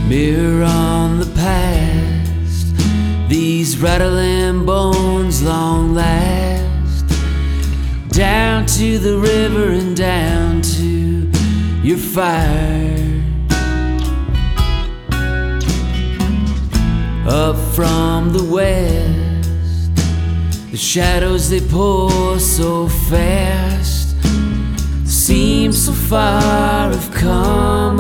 Mirror on the past, these rattling bones long last. Down to the river and down to your fire. Up from the west, the shadows they pour so fast, seem so far have come.